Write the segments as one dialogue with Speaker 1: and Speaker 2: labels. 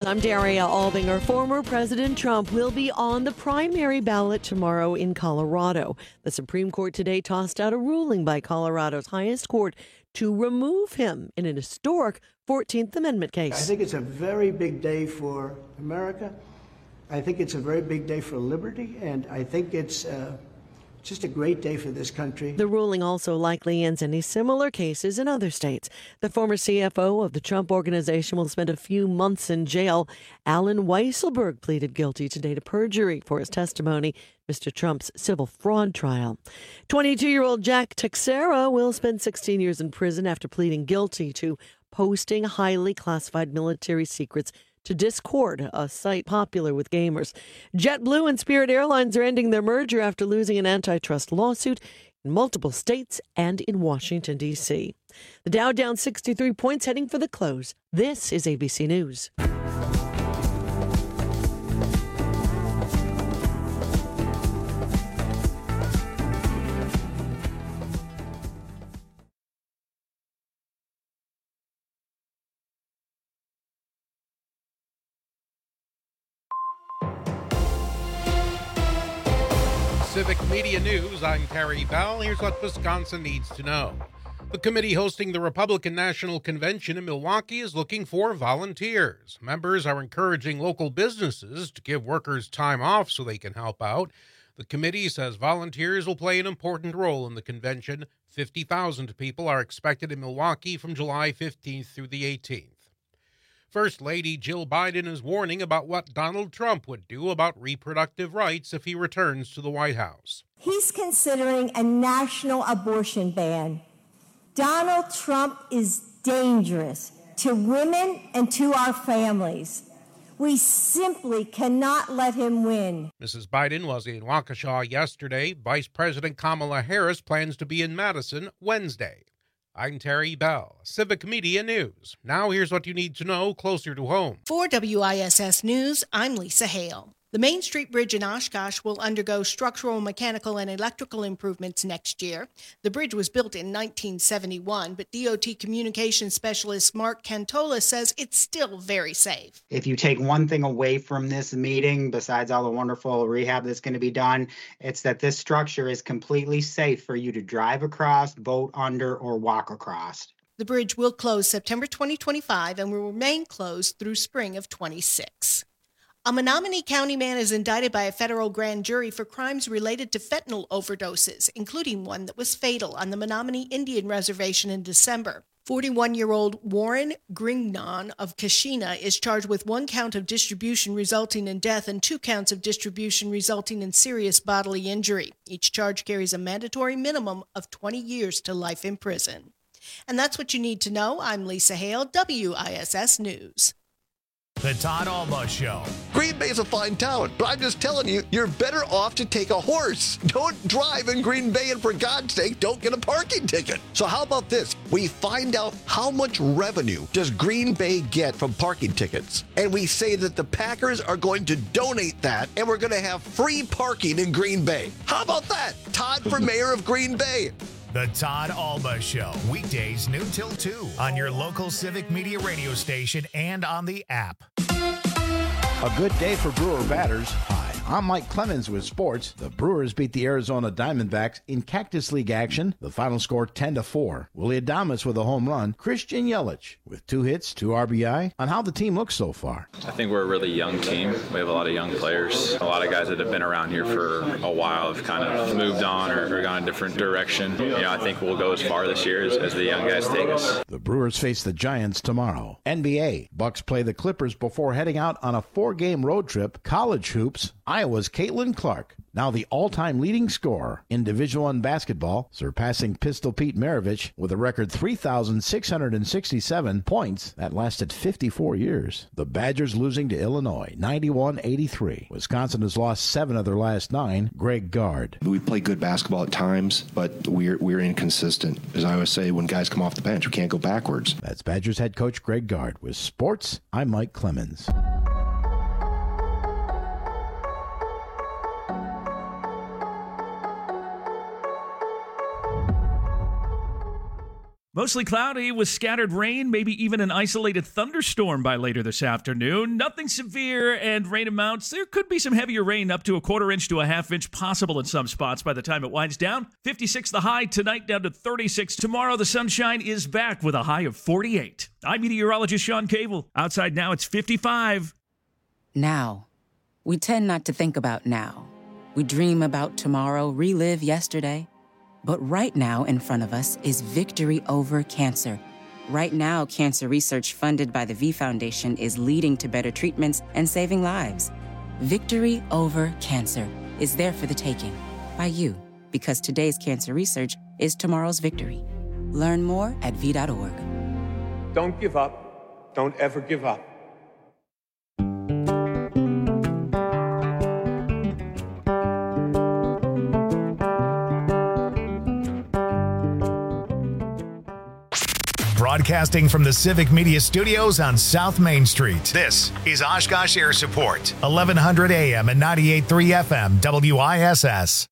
Speaker 1: I'm Daria Albinger. Former President Trump will be on the primary ballot tomorrow in Colorado. The Supreme Court today tossed out a ruling by Colorado's highest court to remove him in an historic 14th Amendment case.
Speaker 2: I think it's a very big day for America. I think it's a very big day for liberty, and I think it's just a great day for this country.
Speaker 1: The ruling also likely ends any similar cases in other states. The former CFO of the Trump Organization will spend a few months in jail. Alan Weisselberg pleaded guilty today to perjury for his testimony in Mr. Trump's civil fraud trial. 22-year-old Jack Teixeira will spend 16 years in prison after pleading guilty to posting highly classified military secrets to Discord, a site popular with gamers. JetBlue and Spirit Airlines are ending their merger after losing an antitrust lawsuit in multiple states and in Washington, D.C. The Dow down 63 points heading for the close. This is ABC News.
Speaker 3: Civic Media News, I'm Terry Bell. Here's what Wisconsin needs to know. The committee hosting the Republican National Convention in Milwaukee is looking for volunteers. Members are encouraging local businesses to give workers time off so they can help out. The committee says volunteers will play an important role in the convention. 50,000 people are expected in Milwaukee from July 15th through the 18th. First Lady Jill Biden is warning about what Donald Trump would do about reproductive rights if he returns to the White House.
Speaker 4: He's considering a national abortion ban. Donald Trump is dangerous to women and to our families. We simply cannot let him win.
Speaker 3: Mrs. Biden was in Waukesha yesterday. Vice President Kamala Harris plans to be in Madison Wednesday. I'm Terry Bell, Civic Media News. Now here's what you need to know closer to home.
Speaker 5: For WISS News, I'm Lisa Hale. The Main Street Bridge in Oshkosh will undergo structural, mechanical, and electrical improvements next year. The bridge was built in 1971, but DOT communications specialist Mark Cantola says it's still very safe.
Speaker 6: If you take one thing away from this meeting, besides all the wonderful rehab that's going to be done, it's that this structure is completely safe for you to drive across, boat under, or walk across.
Speaker 5: The bridge will close September 2025 and will remain closed through spring of 26. A Menominee County man is indicted by a federal grand jury for crimes related to fentanyl overdoses, including one that was fatal on the Menominee Indian Reservation in December. 41-year-old Warren Grignon of Kashina is charged with 1 count of distribution resulting in death and 2 counts of distribution resulting in serious bodily injury. Each charge carries a mandatory minimum of 20 years to life in prison. And that's what you need to know. I'm Lisa Hale, WISS News.
Speaker 7: The Todd Alma Show.
Speaker 8: Green Bay's a fine town, but I'm just telling you, you're better off to take a horse. Don't drive in Green Bay, and for God's sake, don't get a parking ticket. So how about this? We find out how much revenue does Green Bay get from parking tickets, and we say that the Packers are going to donate that, and we're going to have free parking in Green Bay. How about that? Todd for mayor of Green Bay.
Speaker 7: The Todd Alma Show, weekdays noon till 2 on your local Civic Media radio station and on the app.
Speaker 9: A good day for Brewer batters. Hi, I'm Mike Clemens with sports. The Brewers beat the Arizona Diamondbacks in Cactus League action. The final score 10-4. Willie Adames with a home run. Christian Yelich with 2 hits, 2 RBI. On how the team looks so far.
Speaker 10: I think we're a really young team. We have a lot of young players. A lot of guys that have been around here for a while have kind of moved on or gone a different direction. I think we'll go as far this year as the young guys take us.
Speaker 9: The Brewers face the Giants tomorrow. NBA. Bucks play the Clippers before heading out on a 4-game road trip. College hoops. Iowa's Caitlin Clark, now the all-time leading scorer in Division I basketball, surpassing Pistol Pete Maravich with a record 3,667 points that lasted 54 years. The Badgers losing to Illinois, 91-83. Wisconsin has lost 7 of their last 9. Greg Gard.
Speaker 11: We play good basketball at times, but we're inconsistent. As I always say, when guys come off the bench, we can't go backwards.
Speaker 9: That's Badgers head coach Greg Gard. With sports, I'm Mike Clemens.
Speaker 12: Mostly cloudy with scattered rain, maybe even an isolated thunderstorm by later this afternoon. Nothing severe and rain amounts. There could be some heavier rain up to a quarter inch to a half inch possible in some spots by the time it winds down. 56 the high tonight, down to 36. Tomorrow the sunshine is back with a high of 48. I'm meteorologist Sean Cable. Outside now it's 55.
Speaker 13: Now. We tend not to think about now. We dream about tomorrow, relive yesterday. But right now in front of us is victory over cancer. Right now, cancer research funded by the V Foundation is leading to better treatments and saving lives. Victory over cancer is there for the taking by you, because today's cancer research is tomorrow's victory. Learn more at v.org.
Speaker 14: Don't give up. Don't ever give up.
Speaker 7: Broadcasting from the Civic Media Studios on South Main Street. This is Oshkosh Air Support, 1100 AM and 98.3 FM, WISS.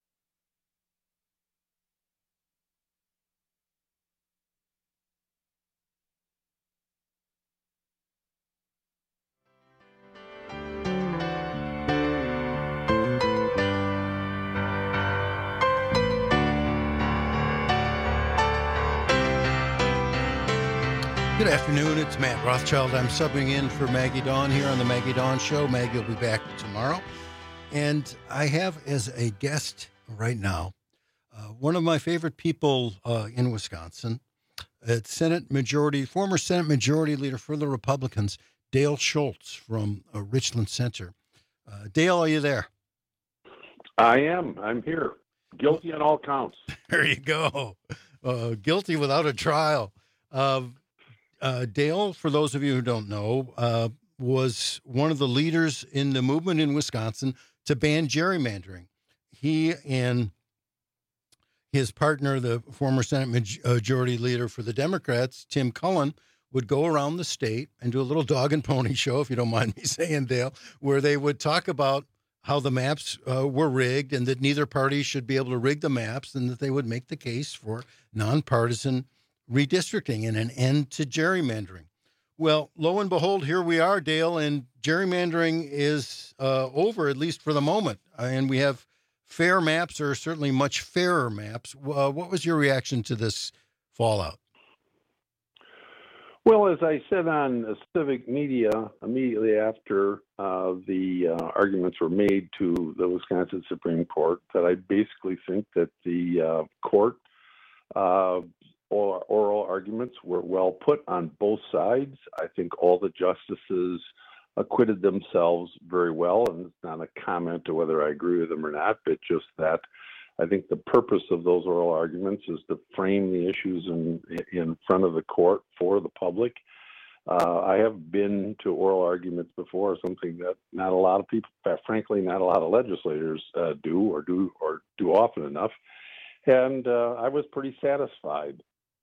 Speaker 15: Good afternoon, it's Matt Rothschild. I'm subbing in for Maggie Dawn here on the Maggie Dawn Show. Maggie will be back tomorrow. And I have as a guest right now one of my favorite people in Wisconsin. It's former Senate Majority Leader for the Republicans, Dale Schultz from Richland Center. Dale, are you there?
Speaker 16: I am. I'm here. Guilty on all counts.
Speaker 15: There you go. Guilty without a trial. Dale, for those of you who don't know, was one of the leaders in the movement in Wisconsin to ban gerrymandering. He and his partner, the former Senate Majority Leader for the Democrats, Tim Cullen, would go around the state and do a little dog and pony show, if you don't mind me saying, Dale, where they would talk about how the maps were rigged and that neither party should be able to rig the maps, and that they would make the case for nonpartisan redistricting and an end to gerrymandering. Well, lo and behold, here we are, Dale, and gerrymandering is over, at least for the moment. And we have fair maps, or certainly much fairer maps. What was your reaction to this fallout?
Speaker 16: Well, as I said on Civic Media immediately after the arguments were made to the Wisconsin Supreme Court, that I basically think that the court oral arguments were well put on both sides. I think all the justices acquitted themselves very well, and it's not a comment to whether I agree with them or not, but just that I think the purpose of those oral arguments is to frame the issues in front of the court for the public. I have been to oral arguments before, something that not a lot of people, frankly, not a lot of legislators do often enough, and I was pretty satisfied.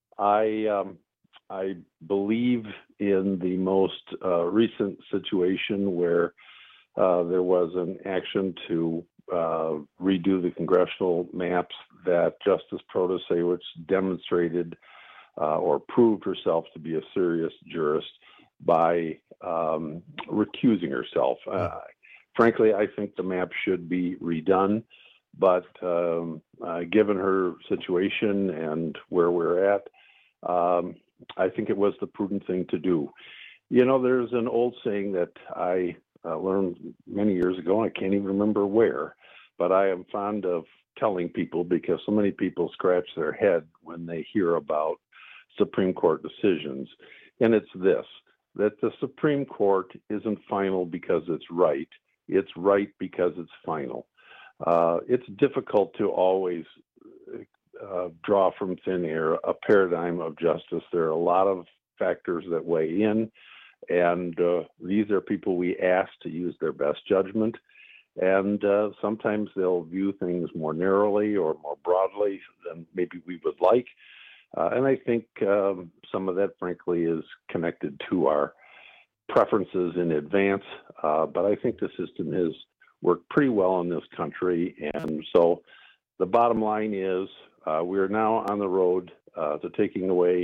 Speaker 16: I believe in the most recent situation where there was an action to redo the congressional maps that Justice Protasiewicz demonstrated or proved herself to be a serious jurist by recusing herself. Frankly, I think the map should be redone, but given her situation and where we're at, I think it was the prudent thing to do. You know, there's an old saying that I learned many years ago, I can't even remember where, but I am fond of telling people because so many people scratch their head when they hear about Supreme Court decisions. And it's this, that the Supreme Court isn't final because it's right. It's right because it's final. It's difficult to always draw from thin air a paradigm of justice. There are a lot of factors that weigh in, and these are people we ask to use their best judgment. And sometimes they'll view things more narrowly or more broadly than maybe we would like. And I think some of that, frankly, is connected to our preferences in advance. But I think the system has worked pretty well in this country. And so the bottom line is we are now on the road to taking away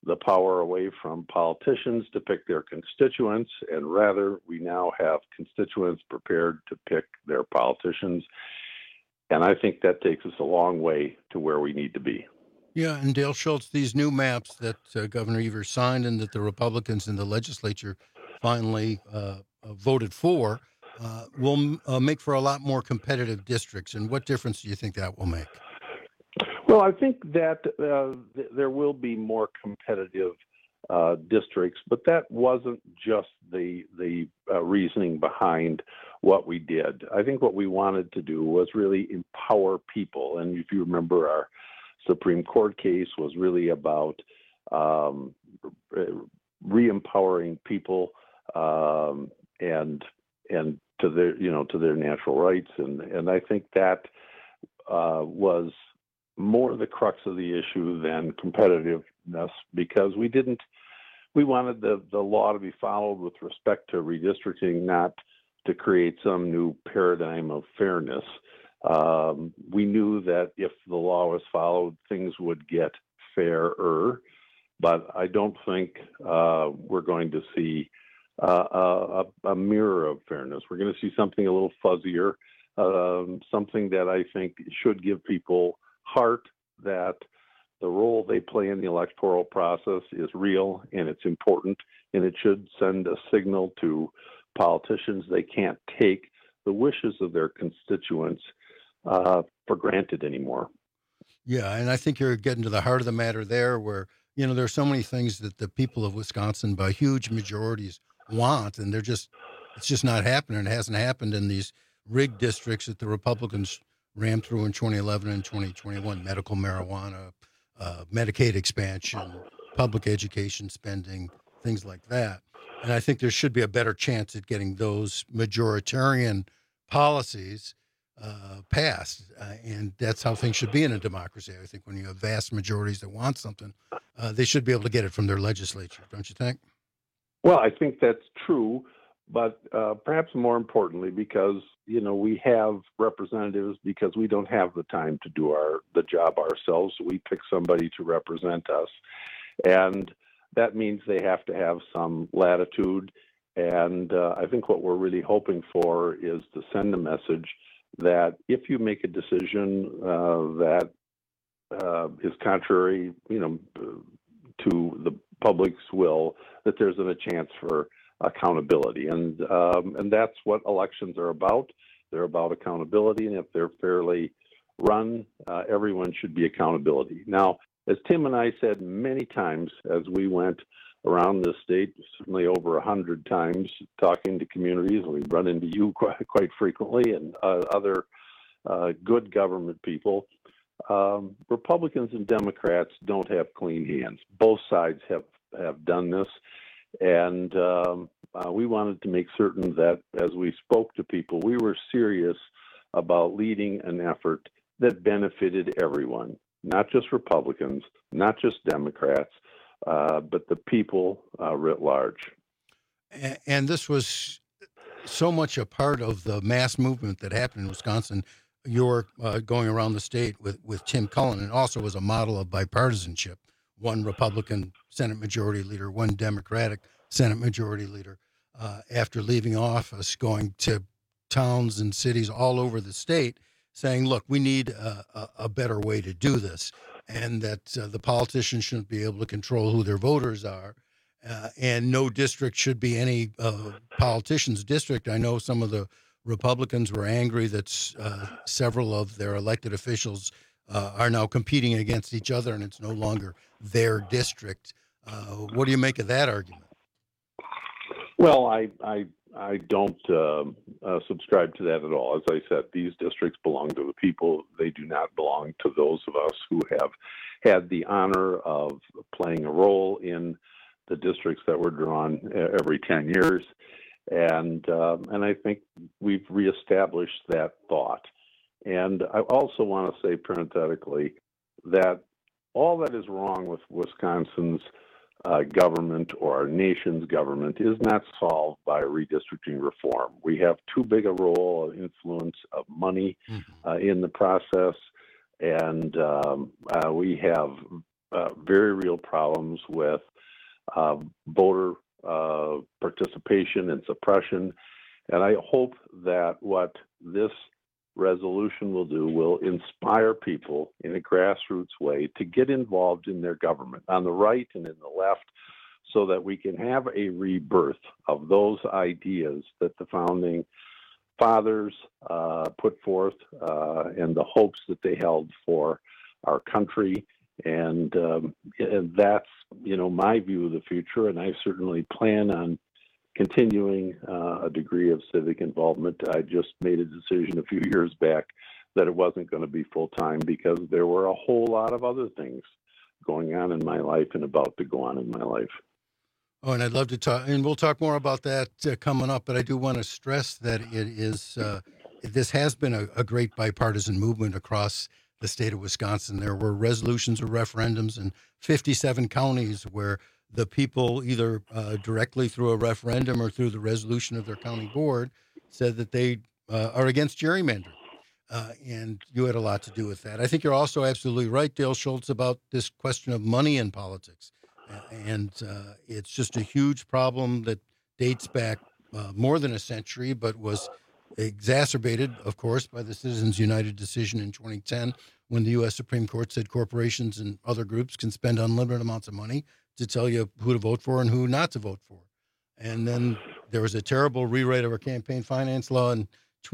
Speaker 16: the power away from politicians to pick their constituents, and rather we now have constituents prepared to pick their politicians. And I think that takes us a long way to where we need to be.
Speaker 15: Yeah, and Dale Schultz, these new maps that Governor Evers signed and that the Republicans in the legislature finally voted for will make for a lot more competitive districts. And what difference do you think that will make?
Speaker 16: Well, I think that there will be more competitive districts, but that wasn't just the reasoning behind what we did. I think what we wanted to do was really empower people. And if you remember, our Supreme Court case was really about re-empowering people and to their natural rights. And I think that was more the crux of the issue than competitiveness, because we wanted the law to be followed with respect to redistricting, not to create some new paradigm of fairness. We knew that if the law was followed, things would get fairer, but I don't think we're going to see a mirror of fairness. We're going to see something a little fuzzier, something that I think should give people heart that the role they play in the electoral process is real and it's important, and it should send a signal to politicians they can't take the wishes of their constituents for granted anymore.
Speaker 15: Yeah, and I think you're getting to the heart of the matter there, where there are so many things that the people of Wisconsin by huge majorities want, and it's just not happening. It hasn't happened in these rigged districts that the Republicans rammed through in 2011 and 2021, medical marijuana, Medicaid expansion, public education spending, things like that. And I think there should be a better chance at getting those majoritarian policies passed. And that's how things should be in a democracy. I think when you have vast majorities that want something, they should be able to get it from their legislature, don't you think?
Speaker 16: Well, I think that's true, but perhaps more importantly, because we have representatives, because we don't have the time to do the job ourselves. We pick somebody to represent us, and that means they have to have some latitude. And I think what we're really hoping for is to send a message that if you make a decision that is contrary, to the public's will, that there's a chance for accountability, and that's what elections are about. They're about accountability, and if they're fairly run, everyone should be accountability. Now, as Tim and I said many times as we went around the state, certainly over 100 times, talking to communities, we run into you quite frequently, and other good government people. Republicans and Democrats don't have clean hands. Both sides have done this. And we wanted to make certain that as we spoke to people, we were serious about leading an effort that benefited everyone, not just Republicans, not just Democrats, but the people writ large.
Speaker 15: And this was so much a part of the mass movement that happened in Wisconsin. You're going around the state with Tim Cullen, and also was a model of bipartisanship. One Republican Senate Majority Leader, one Democratic Senate Majority Leader, after leaving office, going to towns and cities all over the state, saying, look, we need a better way to do this, and that the politicians shouldn't be able to control who their voters are, and no district should be any politician's district. I know some of the Republicans were angry that several of their elected officials are now competing against each other, and it's no longer their district. What do you make of that argument?
Speaker 16: Well, I don't subscribe to that at all. As I said, these districts belong to the people. They do not belong to those of us who have had the honor of playing a role in the districts that were drawn every 10 years. And I think we've reestablished that thought. And I also want to say parenthetically that all that is wrong with Wisconsin's government or our nation's government is not solved by redistricting reform. We have too big a role of influence of money in the process, and we have very real problems with voter participation and suppression. And I hope that what this resolution will do will inspire people in a grassroots way to get involved in their government on the right and in the left, so that we can have a rebirth of those ideas that the founding fathers put forth and the hopes that they held for our country. And that's, my view of the future. And I certainly plan on continuing a degree of civic involvement. I just made a decision a few years back that it wasn't going to be full time because there were a whole lot of other things going on in my life and about to go on in my life.
Speaker 15: Oh, and I'd love to talk, and we'll talk more about that coming up, but I do want to stress that it is, this has been a great bipartisan movement across the state of Wisconsin. There were resolutions or referendums in 57 counties where the people, either directly through a referendum or through the resolution of their county board, said that they are against gerrymandering. And you had a lot to do with that. I think you're also absolutely right, Dale Schultz, about this question of money in politics. And it's just a huge problem that dates back more than a century, but was exacerbated, of course, by the Citizens United decision in 2010, when the U.S. Supreme Court said corporations and other groups can spend unlimited amounts of money to tell you who to vote for and who not to vote for. And then there was a terrible rewrite of our campaign finance law in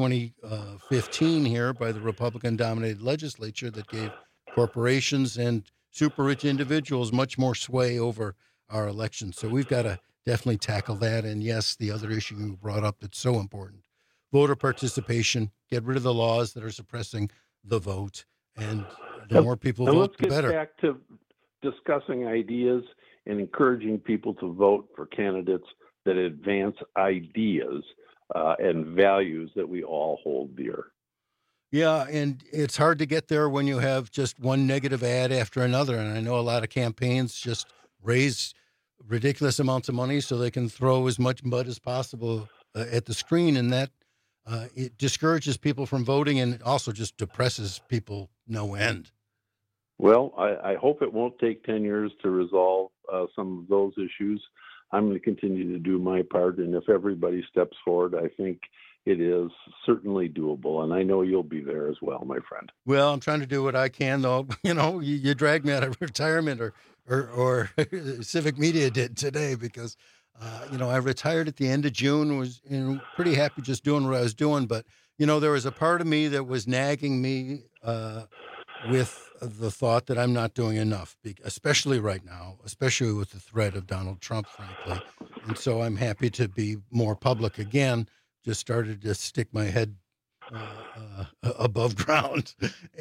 Speaker 15: 2015 here by the Republican-dominated legislature that gave corporations and super rich individuals much more sway over our elections. So we've got to definitely tackle that. And yes, the other issue you brought up that's so important, voter participation, get rid of the laws that are suppressing the vote. And the more people vote, the better.
Speaker 16: Let's get back to discussing ideas and encouraging people to vote for candidates that advance ideas and values that we all hold dear.
Speaker 15: Yeah, and it's hard to get there when you have just one negative ad after another. And I know a lot of campaigns just raise ridiculous amounts of money so they can throw as much mud as possible at the screen. And that it discourages people from voting, and it also just depresses people no end.
Speaker 16: Well, I hope it won't take 10 years to resolve some of those issues. I'm going to continue to do my part. And if everybody steps forward, I think it is certainly doable, and I know you'll be there as well, my friend.
Speaker 15: Well, I'm trying to do what I can, though. You dragged me out of retirement, or Civic Media did today, because I retired at the end of June. Was pretty happy just doing what I was doing, but there was a part of me that was nagging me with the thought that I'm not doing enough, especially right now, especially with the threat of Donald Trump, frankly. And so I'm happy to be more public again. Just started to stick my head above ground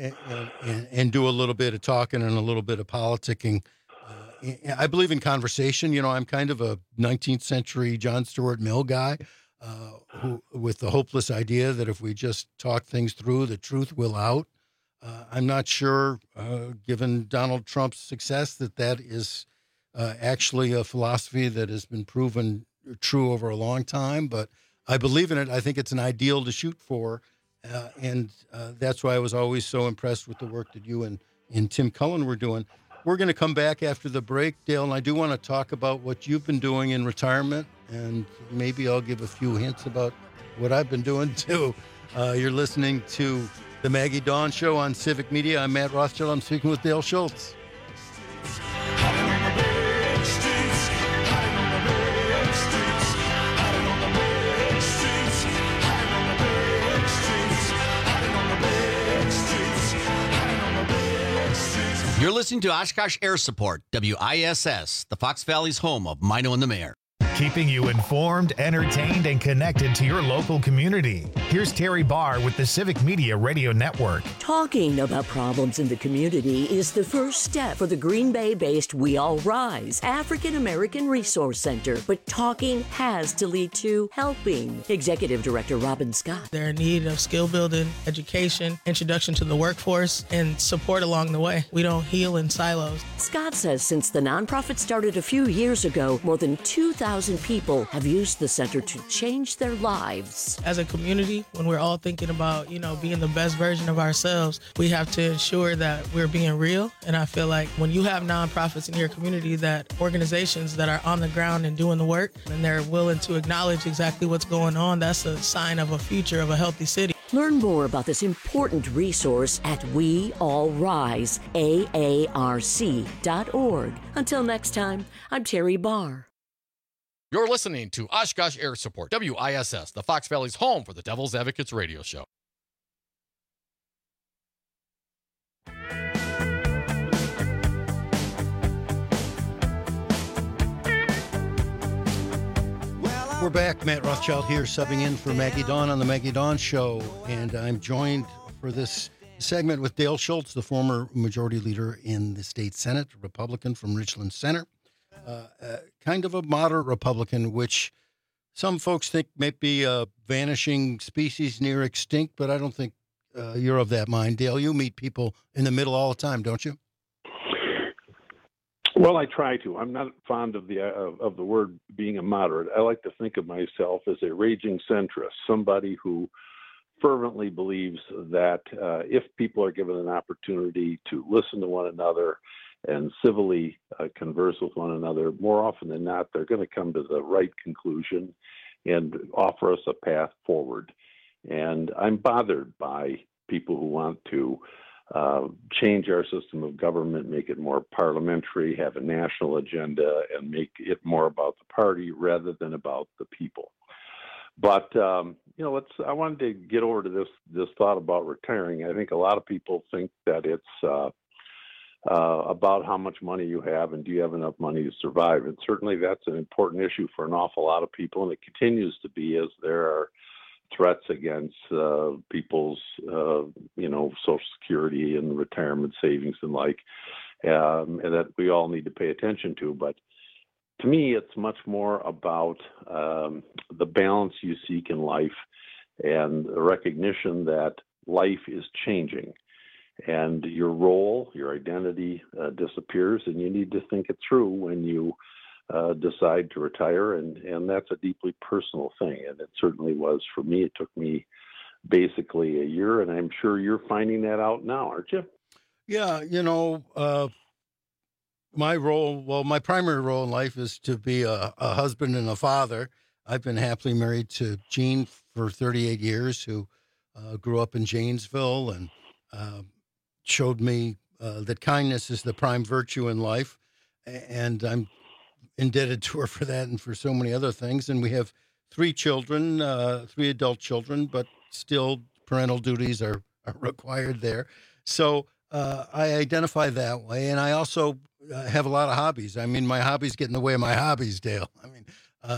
Speaker 15: and do a little bit of talking and a little bit of politicking. I believe in conversation. I'm kind of a 19th century John Stuart Mill guy who, with the hopeless idea that if we just talk things through, the truth will out. I'm not sure, given Donald Trump's success, that is actually a philosophy that has been proven true over a long time, but I believe in it. I think it's an ideal to shoot for, and that's why I was always so impressed with the work that you and Tim Cullen were doing. We're going to come back after the break, Dale, and I do want to talk about what you've been doing in retirement, and maybe I'll give a few hints about what I've been doing, too. You're listening to The Maggie Dawn Show on Civic Media. I'm Matt Rothschild. I'm speaking with Dale Schultz.
Speaker 17: You're listening to Oshkosh Air Support, WISS, the Fox Valley's home of Mino and the Mayor.
Speaker 7: Keeping you informed, entertained, and connected to your local community. Here's Terry Barr with the Civic Media Radio Network.
Speaker 18: Talking about problems in the community is the first step for the Green Bay-based We All Rise African American Resource Center. But talking has to lead to helping. Executive Director Robin Scott.
Speaker 19: They're in need of skill building, education, introduction to the workforce, and support along the way. We don't heal in silos.
Speaker 18: Scott says since the nonprofit started a few years ago, more than 2,000 people have used the center to change their lives.
Speaker 19: As a community, community, when we're all thinking about, being the best version of ourselves, we have to ensure that we're being real. And I feel like when you have nonprofits in your community, that organizations that are on the ground and doing the work, and they're willing to acknowledge exactly what's going on, that's a sign of a future of a healthy city.
Speaker 18: Learn more about this important resource at weallriseaarc.org. Until next time, I'm Terry Barr.
Speaker 20: You're listening to Oshkosh Air Support, WISS, the Fox Valley's home for the Devil's Advocates radio show.
Speaker 15: We're back. Matt Rothschild here, subbing in for Maggie Dawn on the Maggie Dawn Show. And I'm joined for this segment with Dale Schultz, the former majority leader in the state Senate, Republican from Richland Center. Kind of a moderate Republican, which some folks think might be a vanishing species near extinct, but I don't think you're of that mind. Dale, you meet people in the middle all the time, don't you?
Speaker 16: Well, I try to. I'm not fond of the word being a moderate. I like to think of myself as a raging centrist, somebody who fervently believes that if people are given an opportunity to listen to one another and civilly converse with one another, more often than not, they're going to come to the right conclusion and offer us a path forward. And I'm bothered by people who want to change our system of government, make it more parliamentary, have a national agenda, and make it more about the party rather than about the people. But I wanted to get over to this thought about retiring. I think a lot of people think that it's about how much money you have and do you have enough money to survive. And certainly that's an important issue for an awful lot of people, and it continues to be as there are threats against people's, Social Security and retirement savings and and that we all need to pay attention to. But to me, it's much more about the balance you seek in life and the recognition that life is changing and your role, your identity disappears, and you need to think it through when you decide to retire, and that's a deeply personal thing, and it certainly was for me. It took me basically a year, and I'm sure you're finding that out now, aren't you?
Speaker 15: Yeah, my primary role in life is to be a husband and a father. I've been happily married to Jean for 38 years, who grew up in Janesville and showed me that kindness is the prime virtue in life, and I'm indebted to her for that and for so many other things. And we have 3 children, 3 adult children, but still parental duties are required there. So I identify that way. And I also have a lot of hobbies. I mean, my hobbies get in the way of my hobbies, Dale. I mean,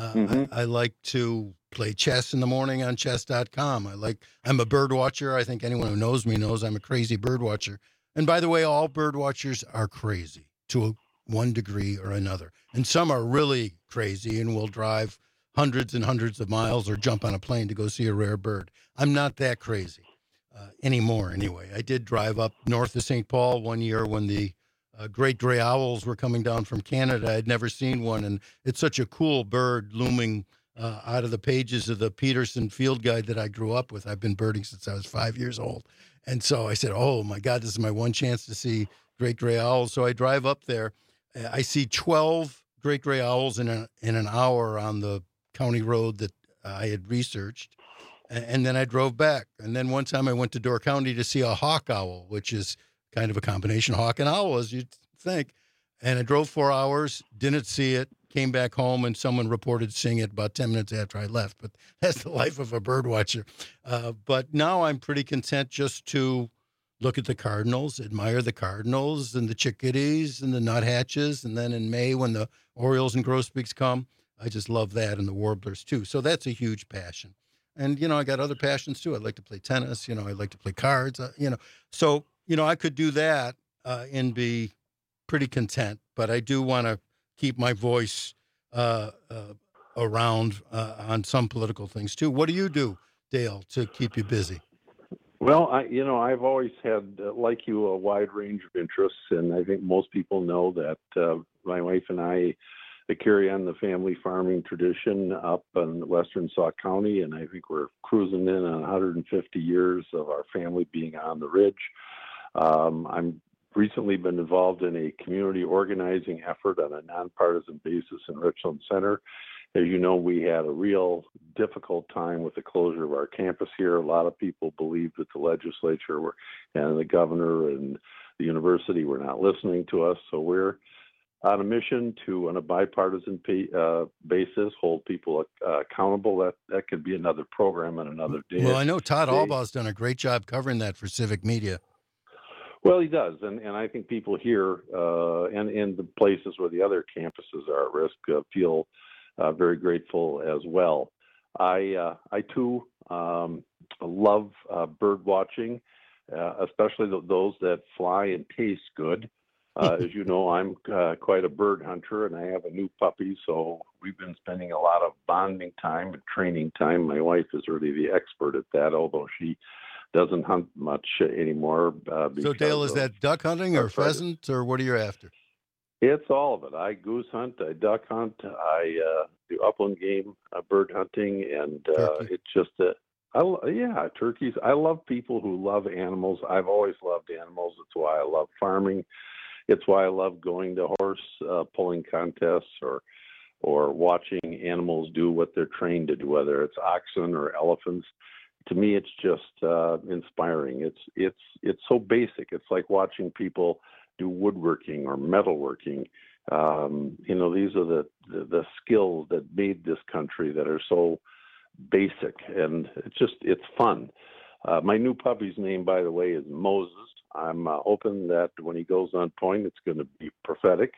Speaker 15: I like to play chess in the morning on chess.com. I'm a bird watcher. I think anyone who knows me knows I'm a crazy bird watcher. And by the way, all bird watchers are crazy to one degree or another. And some are really crazy and will drive hundreds and hundreds of miles or jump on a plane to go see a rare bird. I'm not that crazy anymore anyway. I did drive up north of St. Paul one year when the great gray owls were coming down from Canada. I'd never seen one, and it's such a cool bird looming out of the pages of the Peterson Field Guide that I grew up with. I've been birding since I was 5 years old. And so I said, oh, my God, this is my one chance to see great gray owls. So I drive up there. I see 12 great gray owls in an hour on the county road that I had researched. And then I drove back. And then one time I went to Door County to see a hawk owl, which is kind of a combination hawk and owl, as you'd think. And I drove 4 hours, didn't see it, came back home, and someone reported seeing it about 10 minutes after I left. But that's the life of a bird watcher. But now I'm pretty content just to look at the cardinals, admire the cardinals and the chickadees and the nuthatches. And then in May, when the orioles and grosbeaks come, I just love that, and the warblers too. So that's a huge passion. And, I got other passions too. I like to play tennis, I like to play cards, So, I could do that and be pretty content, but I do want to keep my voice around on some political things too. What do you do, Dale, to keep you busy?
Speaker 16: Well, I've always had, like you, a wide range of interests, and I think most people know that my wife and I carry on the family farming tradition up in western Sauk County, and I think we're cruising in on 150 years of our family being on the ridge. I'm recently been involved in a community organizing effort on a nonpartisan basis in Richland Center. As you know, we had a real difficult time with the closure of our campus here. A lot of people believed that the legislature and the governor and the university were not listening to us. So we're on a mission to, on a bipartisan basis, hold people accountable. That could be another program and another day.
Speaker 15: Well, I know Todd Albaugh's done a great job covering that for Civic Media.
Speaker 16: Well, he does, and I think people here and in the places where the other campuses are at risk feel very grateful as well. I too love bird watching, especially those that fly and taste good. As you know, I'm quite a bird hunter, and I have a new puppy, so we've been spending a lot of bonding time and training time. My wife is really the expert at that, although she doesn't hunt much anymore.
Speaker 15: So, Dale, is that duck hunting or pheasant, or what are you after?
Speaker 16: It's all of it. I goose hunt, I duck hunt, I do upland game, bird hunting, and it's just turkeys. I love people who love animals. I've always loved animals. It's why I love farming. It's why I love going to horse pulling contests or watching animals do what they're trained to do, whether it's oxen or elephants. To me, it's just inspiring. It's so basic. It's like watching people do woodworking or metalworking. These are the skills that made this country that are so basic, and it's fun. My new puppy's name, by the way, is Moses. I'm hoping that when he goes on point, it's going to be prophetic.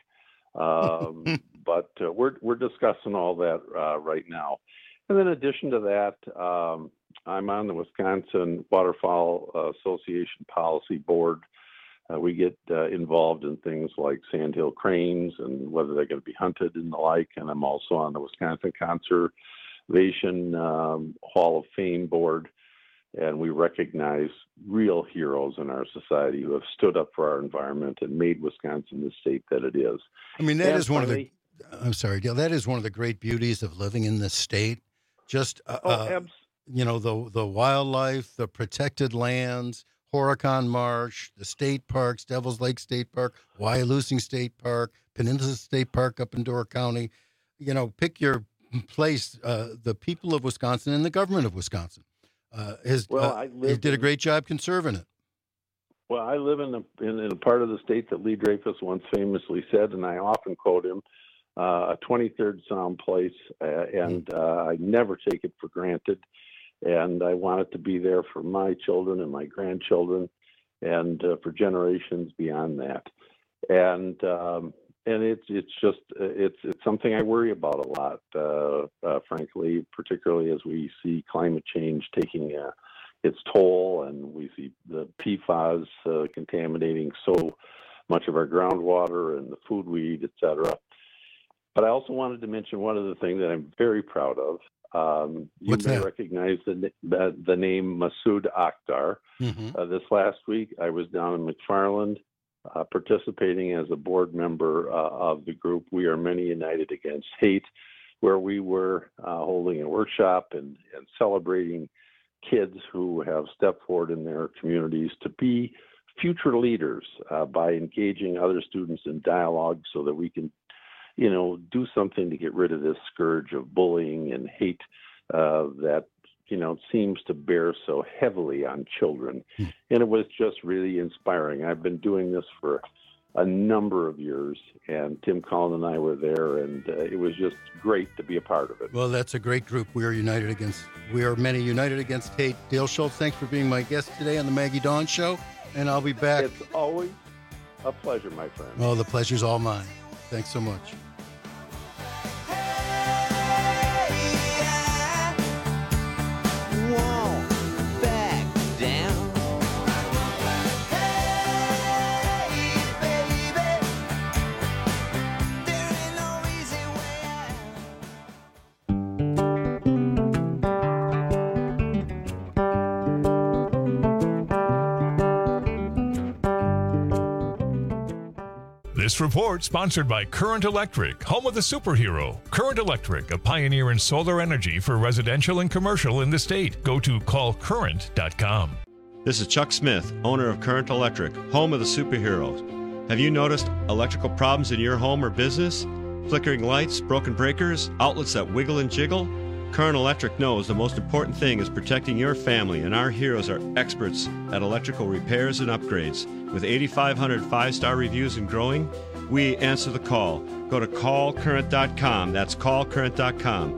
Speaker 16: But we're discussing all that right now. And then in addition to that, I'm on the Wisconsin Waterfowl Association Policy Board. We get involved in things like sandhill cranes and whether they're going to be hunted and the like. And I'm also on the Wisconsin Conservation Hall of Fame Board. And we recognize real heroes in our society who have stood up for our environment and made Wisconsin the state that it is.
Speaker 15: I mean, that is one of the, I'm sorry, Dale, that is one of the great beauties of living in this state. Just, the wildlife, the protected lands, Horicon Marsh, the state parks, Devil's Lake State Park, Wyalusing State Park, Peninsula State Park up in Door County. Pick your place. The people of Wisconsin and the government of Wisconsin he did a great job conserving it.
Speaker 16: Well, I live in a part of the state that Lee Dreyfus once famously said, and I often quote him, a 23rd sound place, and I never take it for granted. And I want it to be there for my children and my grandchildren, and for generations beyond that. And it's something I worry about a lot, frankly, particularly as we see climate change taking its toll, and we see the PFAS contaminating so much of our groundwater and the food we eat, et cetera. But I also wanted to mention one other thing that I'm very proud of. You may recognize the name Masood Akhtar. Mm-hmm. This last week, I was down in McFarland participating as a board member of the group We Are Many United Against Hate, where we were holding a workshop and celebrating kids who have stepped forward in their communities to be future leaders by engaging other students in dialogue so that we can do something to get rid of this scourge of bullying and hate that, seems to bear so heavily on children. And it was just really inspiring. I've been doing this for a number of years, and Tim Collin and I were there, and it was just great to be a part of it.
Speaker 15: Well, that's a great group. We are many united against hate. Dale Schultz, thanks for being my guest today on the Maggie Dawn Show, and I'll be back.
Speaker 16: It's always a pleasure, my friend.
Speaker 15: Oh, the pleasure's all mine. Thanks so much.
Speaker 21: This report sponsored by Current Electric, home of the superhero. Current Electric, a pioneer in solar energy for residential and commercial in the state. Go to callcurrent.com.
Speaker 22: This is Chuck Smith, owner of Current Electric, home of the superheroes. Have you noticed electrical problems in your home or business? Flickering lights, broken breakers, outlets that wiggle and jiggle? Current Electric knows the most important thing is protecting your family, and our heroes are experts at electrical repairs and upgrades. With 8,500 5-star reviews and growing, we answer the call. Go to callcurrent.com. That's callcurrent.com.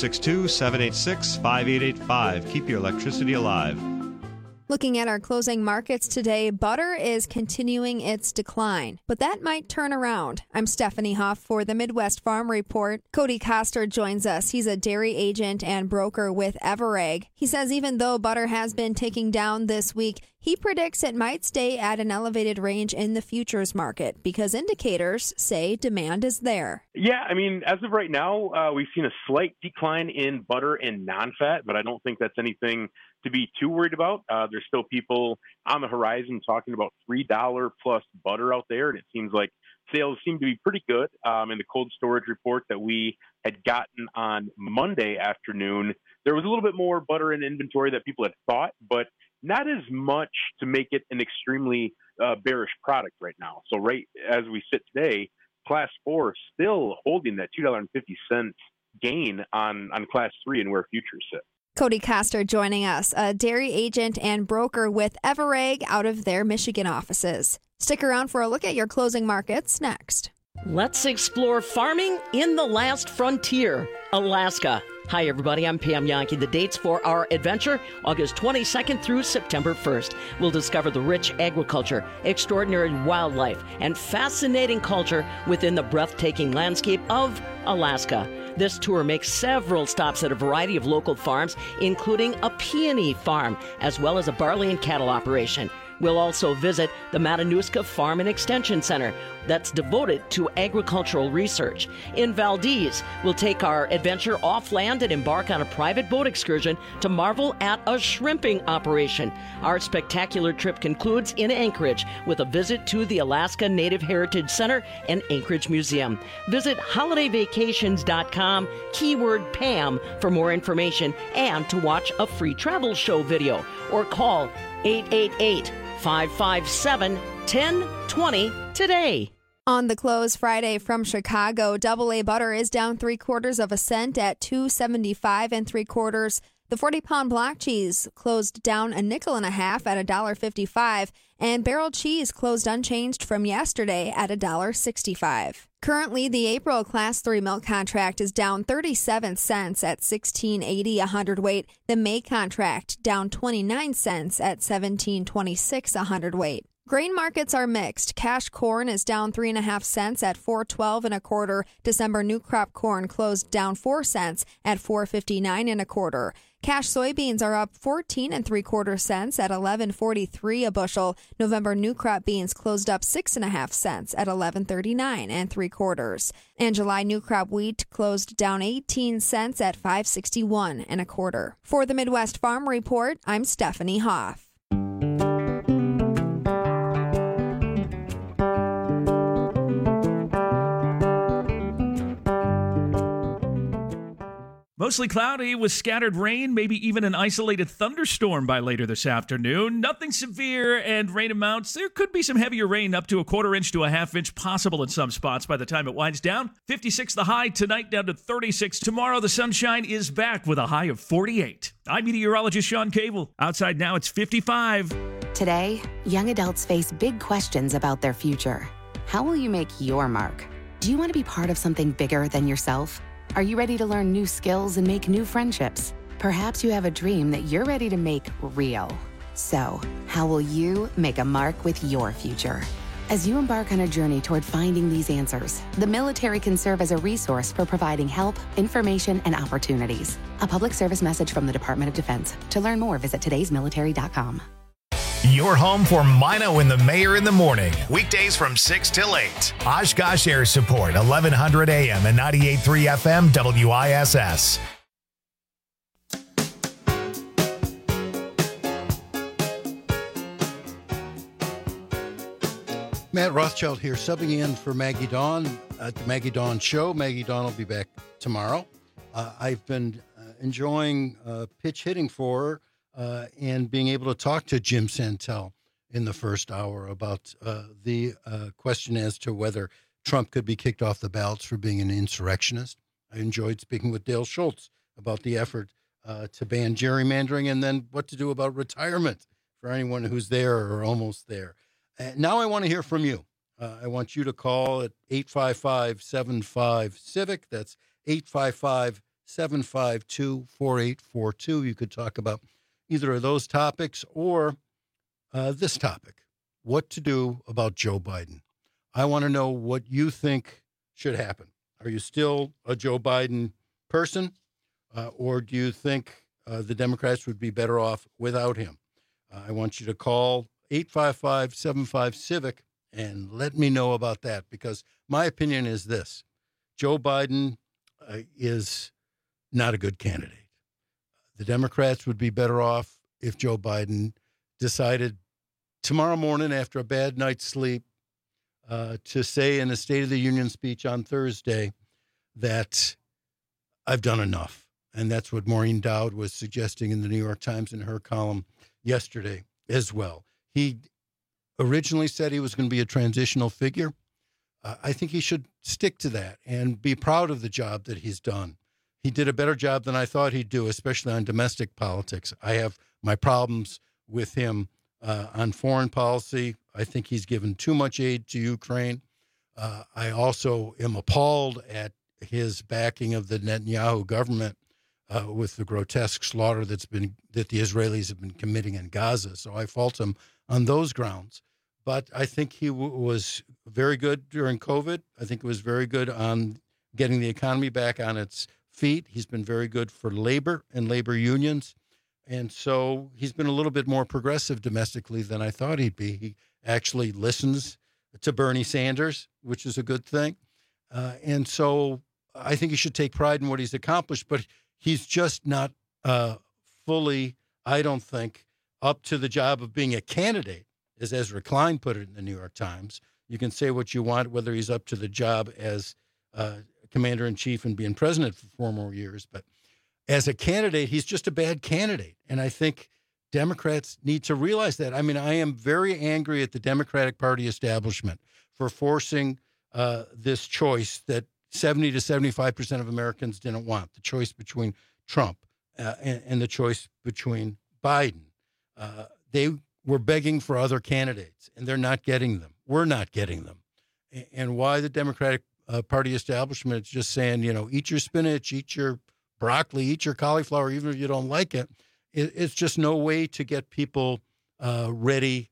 Speaker 22: 262-786-5885. Keep your electricity alive.
Speaker 23: Looking at our closing markets today, butter is continuing its decline, but that might turn around. I'm Stephanie Hoff for the Midwest Farm Report. Cody Koster joins us. He's a dairy agent and broker with Everegg. He says even though butter has been ticking down this week, he predicts it might stay at an elevated range in the futures market because indicators say demand is there.
Speaker 24: Yeah, I mean, as of right now, we've seen a slight decline in butter and non-fat, but I don't think that's anything to be too worried about. There's still people on the horizon talking about $3 plus butter out there, and it seems like sales seem to be pretty good. In the cold storage report that we had gotten on Monday afternoon, there was a little bit more butter in inventory that people had thought, but not as much to make it an extremely bearish product right now. So right as we sit today, Class 4 still holding that $2.50 gain on Class 3 and where futures sit.
Speaker 23: Cody Koster joining us, a dairy agent and broker with Everegg out of their Michigan offices. Stick around for a look at your closing markets next.
Speaker 18: Let's explore farming in the last frontier, Alaska. Hi, everybody. I'm Pam Yankee. The dates for our adventure, August 22nd through September 1st. We'll discover the rich agriculture, extraordinary wildlife, and fascinating culture within the breathtaking landscape of Alaska. This tour makes several stops at a variety of local farms, including a peony farm, as well as a barley and cattle operation. We'll also visit the Matanuska Farm and Extension Center that's devoted to agricultural research. In Valdez, we'll take our adventure off land and embark on a private boat excursion to marvel at a shrimping operation. Our spectacular trip concludes in Anchorage with a visit to the Alaska Native Heritage Center and Anchorage Museum. Visit holidayvacations.com, keyword Pam, for more information and to watch a free travel show video, or call 888-557-1020 today.
Speaker 23: On the close Friday from Chicago, AA butter is down 3/4 cent at $2.75 3/4. The 40-pound block cheese closed down a nickel and a half at $1.55, and barrel cheese closed unchanged from yesterday at $1.65. Currently, the April Class 3 milk contract is down 37 cents at $16.80 a hundredweight. The May contract down 29 cents at $17.26 a hundredweight. Grain markets are mixed. Cash corn is down 3.5 cents at $4.12 1/4. December new crop corn closed down 4 cents at $4.59 1/4. Cash soybeans are up 14 3/4 cents at $11.43 a bushel. November new crop beans closed up 6.5 cents at $11.39 3/4. And July new crop wheat closed down 18 cents at $5.61 1/4. For the Midwest Farm Report, I'm Stephanie Hoff.
Speaker 12: Mostly cloudy with scattered rain, maybe even an isolated thunderstorm by later this afternoon. Nothing severe, and rain amounts, there could be some heavier rain up to a 1/4 inch to a 1/2 inch possible in some spots by the time it winds down. 56 the high, tonight down to 36. Tomorrow the sunshine is back with a high of 48. I'm meteorologist Sean Cable. Outside now it's 55.
Speaker 25: Today, young adults face big questions about their future. How will you make your mark? Do you want to be part of something bigger than yourself? Are you ready to learn new skills and make new friendships? Perhaps you have a dream that you're ready to make real. So, how will you make a mark with your future? As you embark on a journey toward finding these answers, the military can serve as a resource for providing help, information, and opportunities. A public service message from the Department of Defense. To learn more, visit today'smilitary.com.
Speaker 7: Your home for Mino and the Mayor in the morning. Weekdays from 6 till 8. Oshkosh Air Support, 1100 AM and 98.3 FM WISS.
Speaker 15: Matt Rothschild here, subbing in for Maggie Dawn at the Maggie Dawn Show. Maggie Dawn will be back tomorrow. I've been enjoying pitch hitting for her and being able to talk to Jim Santel in the first hour about the question as to whether Trump could be kicked off the ballots for being an insurrectionist. I enjoyed speaking with Dale Schultz about the effort to ban gerrymandering and then what to do about retirement for anyone who's there or almost there. Now I want to hear from you. I want you to call at 855-75-CIVIC. That's 855-752-4842. You could talk about either of those topics or this topic, what to do about Joe Biden. I want to know what you think should happen. Are you still a Joe Biden person, or do you think the Democrats would be better off without him? I want you to call 855-75-CIVIC and let me know about that, because my opinion is this. Joe Biden is not a good candidate. The Democrats would be better off if Joe Biden decided tomorrow morning after a bad night's sleep to say in a State of the Union speech on Thursday that I've done enough. And that's what Maureen Dowd was suggesting in the New York Times in her column yesterday as well. He originally said he was going to be a transitional figure. I think he should stick to that and be proud of the job that he's done. He did a better job than I thought he'd do, especially on domestic politics. I have my problems with him on foreign policy. I think he's given too much aid to Ukraine. I also am appalled at his backing of the Netanyahu government with the grotesque slaughter that the Israelis have been committing in Gaza. So I fault him on those grounds. But I think he was very good during COVID. I think he was very good on getting the economy back on its feet. He's been very good for labor and labor unions. And so he's been a little bit more progressive domestically than I thought he'd be. He actually listens to Bernie Sanders, which is a good thing. And so I think he should take pride in what he's accomplished, but he's just not fully, I don't think, up to the job of being a candidate, as Ezra Klein put it in the New York Times. You can say what you want, whether he's up to the job as commander-in-chief and being president for 4 more years, but as a candidate, he's just a bad candidate. And I think Democrats need to realize that. I mean, I am very angry at the Democratic Party establishment for forcing this choice that 70 to 75% of Americans didn't want, the choice between Trump and the choice between Biden. They were begging for other candidates, and they're not getting them. We're not getting them. And why the Democratic Party establishment is just saying, eat your spinach, eat your broccoli, eat your cauliflower, even if you don't like it. It's just no way to get people ready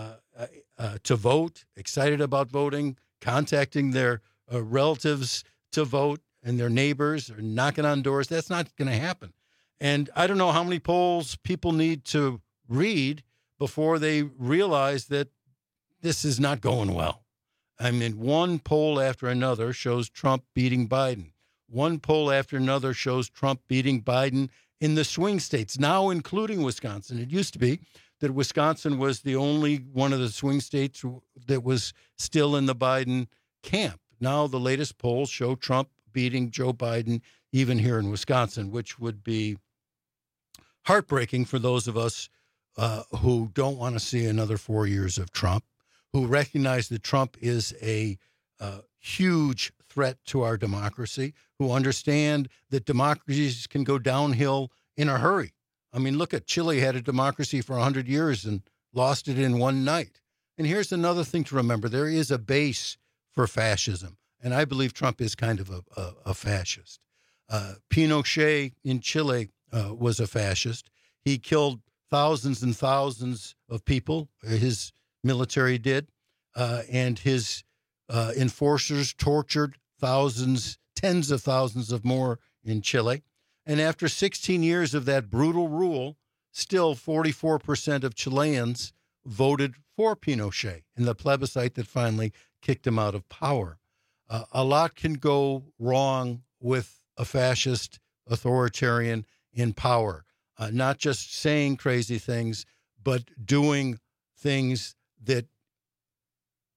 Speaker 15: to vote, excited about voting, contacting their relatives to vote and their neighbors, or knocking on doors. That's not going to happen. And I don't know how many polls people need to read before they realize that this is not going well. I mean, one poll after another shows Trump beating Biden. One poll after another shows Trump beating Biden in the swing states, now including Wisconsin. It used to be that Wisconsin was the only one of the swing states that was still in the Biden camp. Now the latest polls show Trump beating Joe Biden even here in Wisconsin, which would be heartbreaking for those of us who don't want to see another 4 years of Trump, who recognize that Trump is a huge threat to our democracy, who understand that democracies can go downhill in a hurry. I mean, look at Chile had a democracy for 100 years and lost it in one night. And here's another thing to remember. There is a base for fascism, and I believe Trump is kind of a fascist. Pinochet in Chile was a fascist. He killed thousands and thousands of people, his military did, and his enforcers tortured thousands, tens of thousands of more in Chile. And after 16 years of that brutal rule, still 44% of Chileans voted for Pinochet in the plebiscite that finally kicked him out of power. A lot can go wrong with a fascist authoritarian in power, not just saying crazy things, but doing things that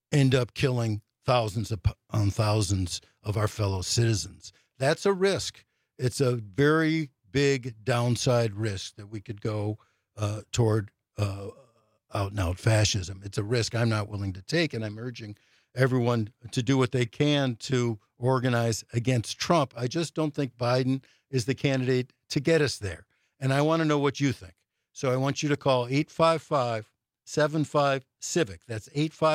Speaker 15: end up killing thousands on thousands of our fellow citizens. That's a risk. It's a very big downside risk that we could go toward out-and-out fascism. It's a risk I'm not willing to take, and I'm urging everyone to do what they can to organize against Trump. I just don't think Biden is the candidate to get us there. And I want to know what you think. So I want you to call 855-75-CIVIC. That's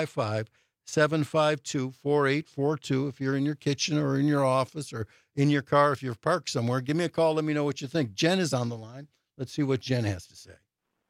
Speaker 15: 855-752-4842 if you're in your kitchen or in your office or in your car if you're parked somewhere. Give me a call. Let me know what you think. Jen is on the line. Let's see what Jen has to say.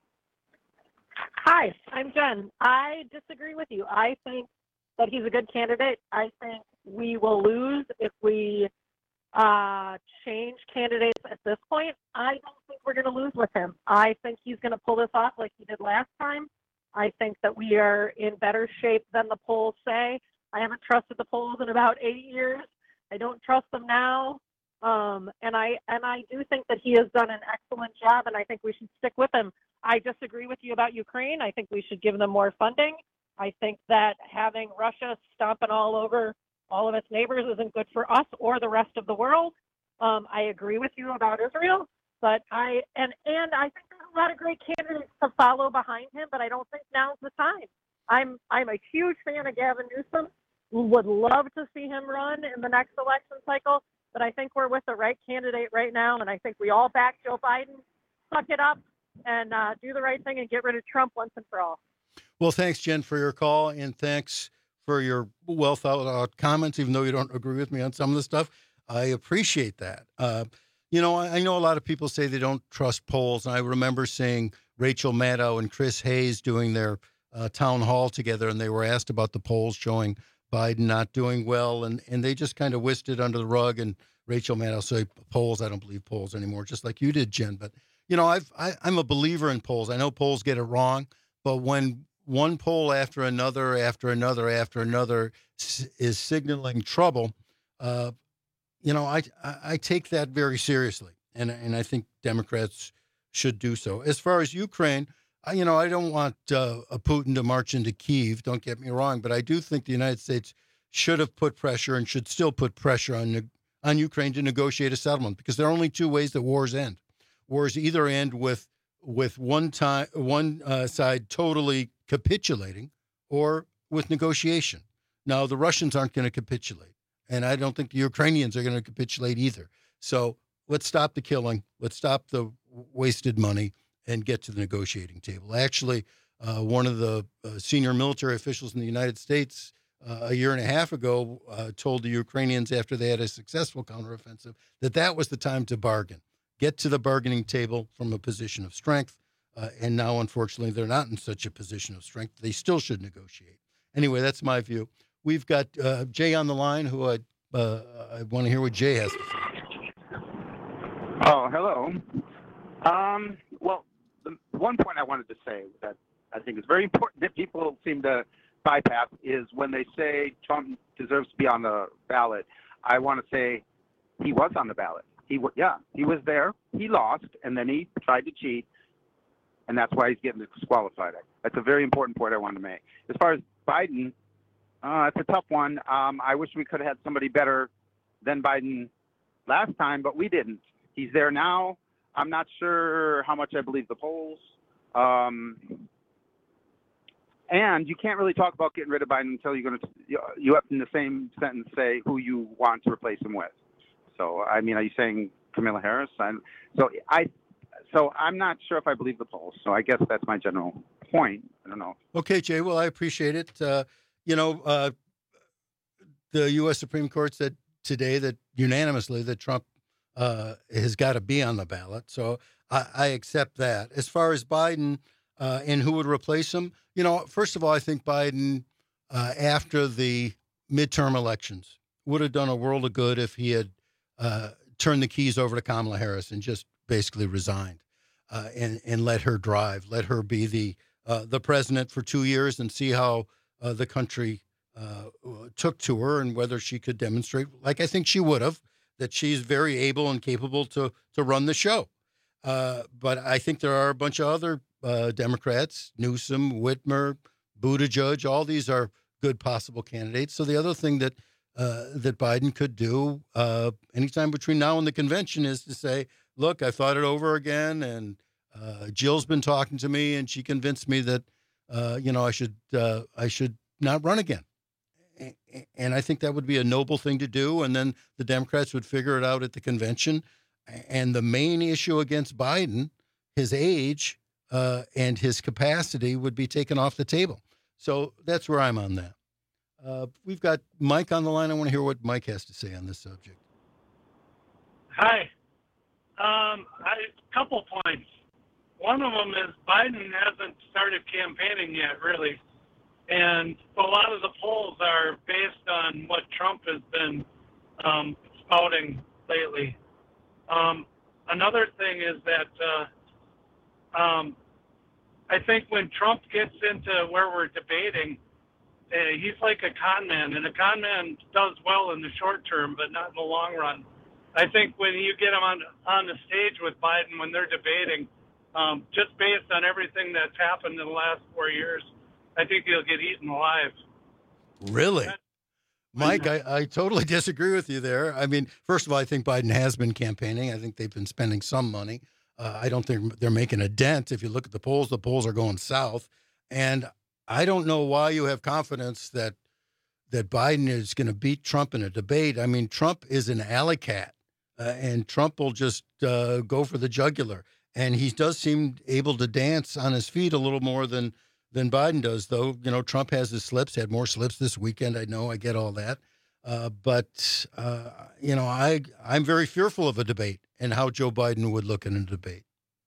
Speaker 1: Hi, I'm Jen. I disagree with you. I think that he's a good candidate. I think we will lose if we change candidates at this point. I don't think we're going to lose with him. I think he's going to pull this off like he did last time. I think that we are in better shape than the polls say. I haven't trusted the polls in about 8 years. I don't trust them now. And I do think that he has done an excellent job, and I think we should stick with him. I disagree with you about Ukraine. I think we should give them more funding. I think that having Russia stomping all over all of its neighbors isn't good for us or the rest of the world. I agree with you about Israel, but I think there's a lot of great candidates to follow behind him, but I don't think now's the time. I'm a huge fan of Gavin Newsom. Would love to see him run in the next election cycle, but I think we're with the right candidate right now, and I think we all back Joe Biden. Suck it up and do the right thing and get rid of Trump once and for all.
Speaker 15: Well, thanks, Jen, for your call, and thanks for your well-thought-out comments, even though you don't agree with me on some of the stuff. I appreciate that. I know a lot of people say they don't trust polls, and I remember seeing Rachel Maddow and Chris Hayes doing their town hall together, and they were asked about the polls showing Biden not doing well, and they just kind of whisked it under the rug, and Rachel Maddow said, polls, I don't believe polls anymore, just like you did, Jen. But, I'm a believer in polls. I know polls get it wrong, but when one poll after another is signaling trouble, I take that very seriously, and I think Democrats should do so. As far as Ukraine, I don't want Putin to march into Kyiv, don't get me wrong, but I do think the United States should have put pressure and should still put pressure on Ukraine to negotiate a settlement, because there are only two ways that wars end. Wars either end with one side totally capitulating or with negotiation. Now, the Russians aren't going to capitulate, and I don't think the Ukrainians are going to capitulate either. So let's stop the killing. Let's stop the wasted money and get to the negotiating table. Actually, one of the senior military officials in the United States a year and a half ago told the Ukrainians after they had a successful counteroffensive that was the time to bargain. Get to the bargaining table from a position of strength. And now, unfortunately, they're not in such a position of strength. They still should negotiate. Anyway, that's my view. We've got Jay on the line, who I want to hear what Jay has to say.
Speaker 2: Oh, hello. Well, the one point I wanted to say that I think is very important that people seem to bypass is when they say Trump deserves to be on the ballot. I want to say he was on the ballot. He was there. He lost, and then he tried to cheat, and that's why he's getting disqualified. That's a very important point I wanted to make. As far as Biden, it's a tough one. I wish we could have had somebody better than Biden last time, but we didn't. He's there now. I'm not sure how much I believe the polls. And you can't really talk about getting rid of Biden until you have in the same sentence say who you want to replace him with. So, I mean, are you saying Kamala Harris? So I'm not sure if I believe the polls. So I guess that's my general point. I don't know.
Speaker 15: Okay, Jay. Well, I appreciate it. The U.S. Supreme Court said today that unanimously that Trump has got to be on the ballot. So I accept that. As far as Biden and who would replace him, first of all, I think Biden, after the midterm elections, would have done a world of good if he had turned the keys over to Kamala Harris and just basically resigned and let her drive, let her be the president for 2 years and see how the country took to her and whether she could demonstrate, like I think she would have, that she's very able and capable to run the show. But I think there are a bunch of other Democrats, Newsom, Whitmer, Buttigieg, all these are good possible candidates. So the other thing that that Biden could do anytime between now and the convention is to say, look, I thought it over again, and Jill's been talking to me, and she convinced me that I should not run again. And I think that would be a noble thing to do. And then the Democrats would figure it out at the convention. And the main issue against Biden, his age and his capacity, would be taken off the table. So that's where I'm on that. We've got Mike on the line. I want to hear what Mike has to say on this subject.
Speaker 3: Hi. A couple points. One of them is Biden hasn't started campaigning yet, really. And a lot of the polls are based on what Trump has been spouting lately. Another thing is that I think when Trump gets into where we're debating, he's like a con man, and a con man does well in the short term, but not in the long run. I think when you get him on the stage with Biden when they're debating, just based on everything that's happened in the last 4 years, I think he'll get eaten alive.
Speaker 15: Really? Mike, I totally disagree with you there. I mean, first of all, I think Biden has been campaigning. I think they've been spending some money. I don't think they're making a dent. If you look at the polls are going south. And I don't know why you have confidence that Biden is going to beat Trump in a debate. I mean, Trump is an alley cat, and Trump will just go for the jugular. And he does seem able to dance on his feet a little more than Biden does, though. You know, Trump has his slips, had more slips this weekend. I know, I get all that. But I'm very fearful of a debate and how Joe Biden would look in a debate.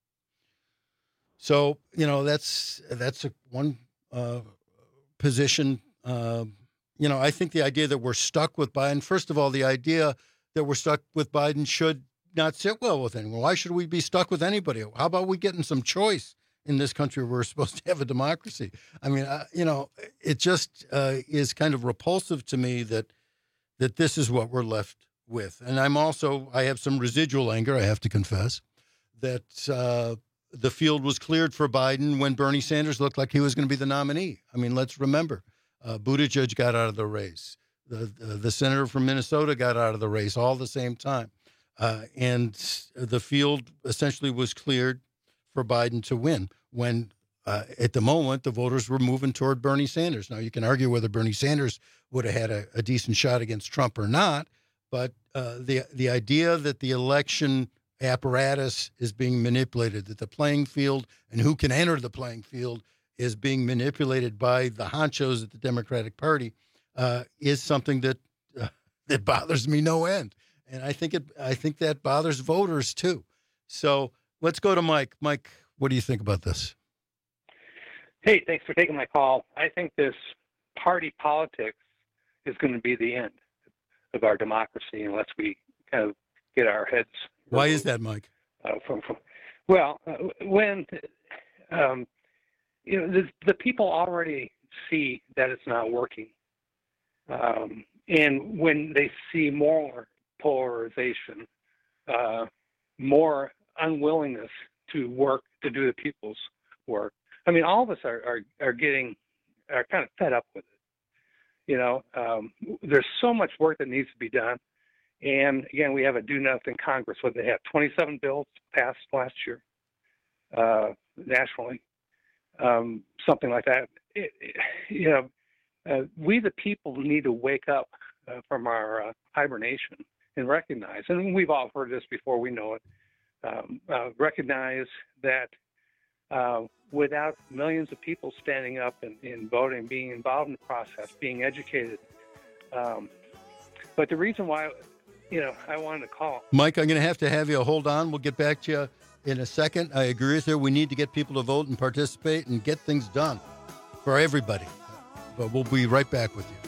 Speaker 15: So, that's one position. I think the idea that we're stuck with Biden, first of all, the idea that we're stuck with Biden should not sit well with anyone. Why should we be stuck with anybody? How about we getting some choice in this country where we're supposed to have a democracy? I mean, it just is kind of repulsive to me that this is what we're left with. And I have some residual anger, I have to confess, that the field was cleared for Biden when Bernie Sanders looked like he was going to be the nominee. I mean, let's remember, Buttigieg got out of the race. The senator from Minnesota got out of the race all at the same time. And the field essentially was cleared for Biden to win when at the moment the voters were moving toward Bernie Sanders. Now, you can argue whether Bernie Sanders would have had a decent shot against Trump or not, but the idea that the election apparatus is being manipulated, that the playing field and who can enter the playing field is being manipulated by the honchos at the Democratic Party is something that bothers me no end. And I think that bothers voters too. So let's go to Mike. Mike, what do you think about this?
Speaker 4: Hey, thanks for taking my call. I think this party politics is going to be the end of our democracy unless we kind of get our heads.
Speaker 15: Why is that, Mike?
Speaker 4: When the people already see that it's not working, and when they see more polarization, more unwillingness to work to do the people's work. I mean, all of us are kind of fed up with it. There's so much work that needs to be done. And again, we have a do-nothing Congress. What they have 27 bills passed last year nationally, something like that. We the people need to wake up from our hibernation and recognize, and we've all heard this before, we know it, recognize that without millions of people standing up and voting, being involved in the process, being educated. But the reason why, I wanted to call.
Speaker 15: Mike, I'm going to have you hold on. We'll get back to you in a second. I agree with you. We need to get people to vote and participate and get things done for everybody. But we'll be right back with you.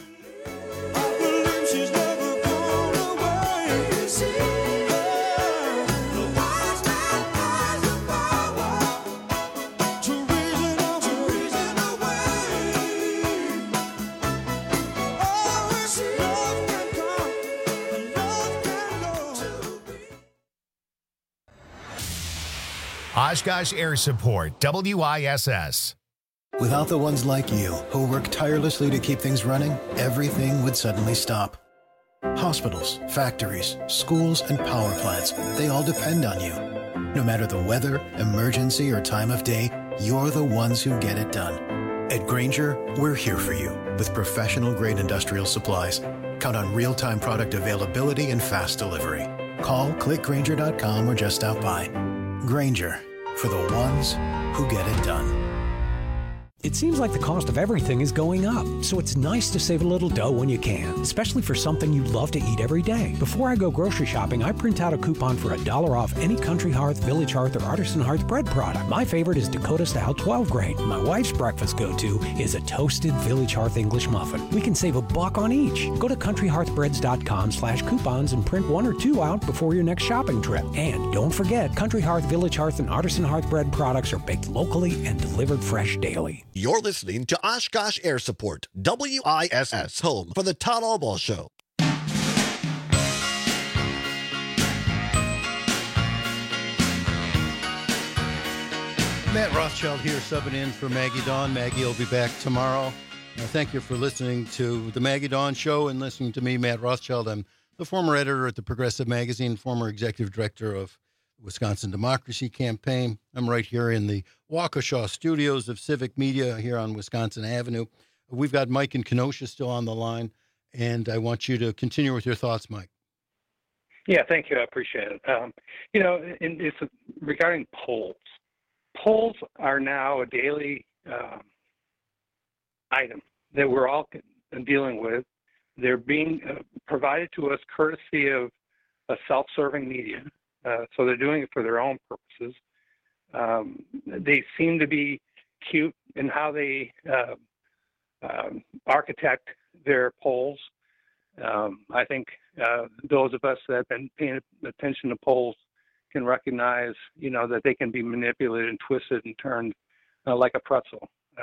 Speaker 7: Oshkosh Air Support, WISS.
Speaker 5: Without the ones like you, who work tirelessly to keep things running, everything would suddenly stop. Hospitals, factories, schools, and power plants, they all depend on you. No matter the weather, emergency, or time of day, you're the ones who get it done. At Grainger, we're here for you with professional-grade industrial supplies. Count on real-time product availability and fast delivery. Call, clickgrainger.com, or just stop by. Grainger, for the ones who get it done.
Speaker 6: It seems like the cost of everything is going up, so it's nice to save a little dough when you can, especially for something you love to eat every day. Before I go grocery shopping, I print out a coupon for $1 off any Country Hearth, Village Hearth, or Artisan Hearth bread product. My favorite is Dakota Style 12 grain. My wife's breakfast go-to is a toasted Village Hearth English muffin. We can save $1 on each. Go to countryhearthbreads.com/coupons and print 1 or 2 out before your next shopping trip. And don't forget, Country Hearth, Village Hearth, and Artisan Hearth bread products are baked locally and delivered fresh daily.
Speaker 8: You're listening to Oshkosh Air Support, WISS, home for the Todd Albaugh Show.
Speaker 15: Matt Rothschild here, subbing in for Maggie Dawn. Maggie will be back tomorrow. Thank you for listening to the Maggie Dawn Show and listening to me, Matt Rothschild. I'm the former editor at the Progressive Magazine, former executive director of Wisconsin Democracy Campaign. I'm right here in the Waukesha studios of Civic Media here on Wisconsin Avenue. We've got Mike in Kenosha still on the line, and I want you to continue with your thoughts, Mike.
Speaker 4: Yeah, thank you. I appreciate it. It's regarding polls. Polls are now a daily item that we're all dealing with. They're being provided to us courtesy of a self-serving media. So they're doing it for their own purposes. They seem to be cute in how they architect their polls. I think those of us that have been paying attention to polls can recognize, that they can be manipulated and twisted and turned like a pretzel.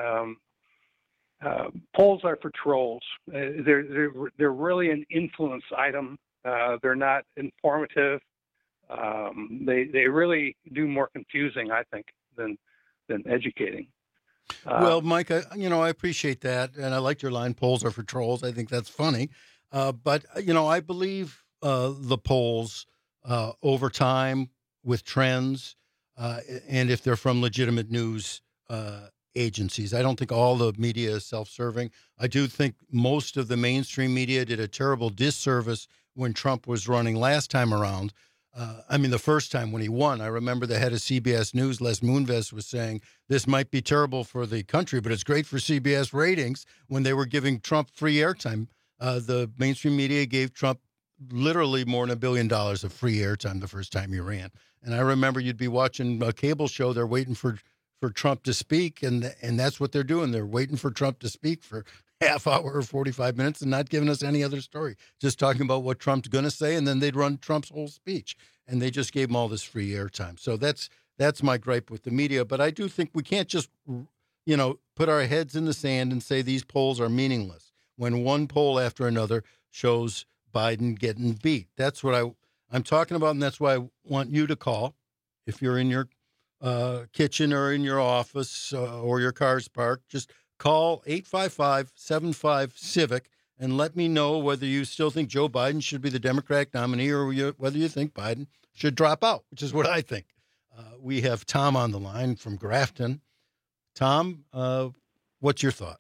Speaker 4: Polls are for trolls. They're really an influence item. They're not informative. They really do more confusing, I think, than educating.
Speaker 15: Well, Mike, I appreciate that, and I like your line. Polls are for trolls. I think that's funny, but I believe the polls over time with trends, and if they're from legitimate news agencies. I don't think all the media is self-serving. I do think most of the mainstream media did a terrible disservice when Trump was running last time around. The first time when he won, I remember the head of CBS News, Les Moonves, was saying this might be terrible for the country, but it's great for CBS ratings when they were giving Trump free airtime. The mainstream media gave Trump literally more than $1 billion of free airtime the first time he ran. And I remember you'd be watching a cable show, they're waiting for Trump to speak, and that's what they're doing. They're waiting for Trump to speak for half hour or 45 minutes and not giving us any other story, just talking about what Trump's going to say, and then they'd run Trump's whole speech, and they just gave him all this free airtime. So that's my gripe with the media. But I do think we can't just, put our heads in the sand and say these polls are meaningless when one poll after another shows Biden getting beat. That's what I'm talking about, and that's why I want you to call if you're in your kitchen or in your office or your car's parked. Just call 855-75-CIVIC and let me know whether you still think Joe Biden should be the Democratic nominee or whether you think Biden should drop out, which is what I think. We have Tom on the line from Grafton. Tom, what's your thought?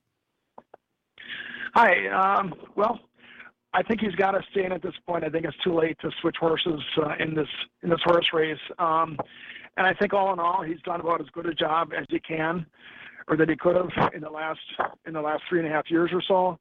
Speaker 10: Hi. Well, I think he's got to stay in at this point. I think it's too late to switch horses in this horse race. And I think all in all, he's done about as good a job as he can, or that he could have in the last 3.5 years or so.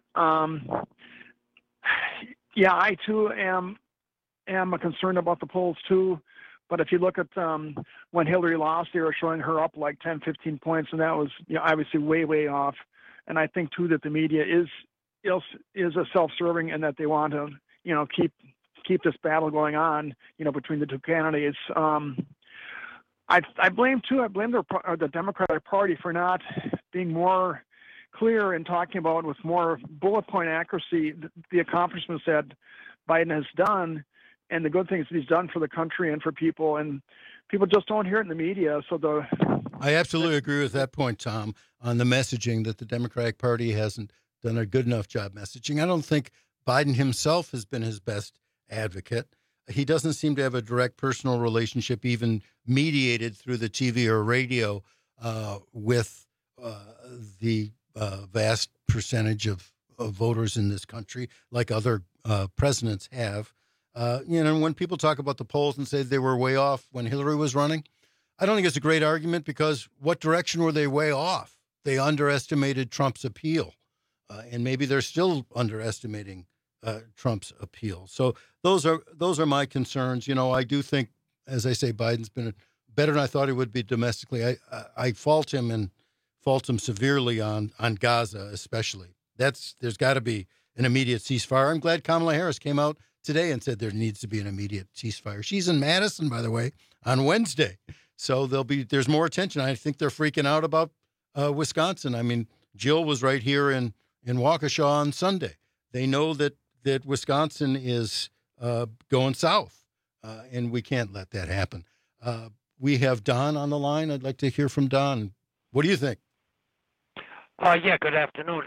Speaker 10: Yeah, I too am concerned about the polls too. But if you look at when Hillary lost, they were showing her up like 10, 15 points, and that was obviously way off. And I think too that the media is a self-serving, and that they want to keep this battle going on between the two candidates. I blame the Democratic Party for not being more clear in talking about with more bullet point accuracy the accomplishments that Biden has done and the good things that he's done for the country and for people, and people just don't hear it in the media. So
Speaker 15: I absolutely agree with that point, Tom. on the messaging, that the Democratic Party hasn't done a good enough job messaging. I don't think Biden himself has been his best advocate. He doesn't seem to have a direct personal relationship, even mediated through the TV or radio, with the vast percentage of voters in this country, like other presidents have. When people talk about the polls and say they were way off when Hillary was running, I don't think it's a great argument, because what direction were they way off? They underestimated Trump's appeal, and maybe they're still underestimating Trump's appeal. So those are my concerns. I do think, as I say, Biden's been better than I thought he would be domestically. I fault him severely on Gaza, especially. There's got to be an immediate ceasefire. I'm glad Kamala Harris came out today and said there needs to be an immediate ceasefire. She's in Madison, by the way, on Wednesday. So there's more attention. I think they're freaking out about Wisconsin. I mean, Jill was right here in Waukesha on Sunday. They know that Wisconsin is going south, and we can't let that happen. We have Don on the line. I'd like to hear from Don. What do you think?
Speaker 9: Yeah, good afternoon.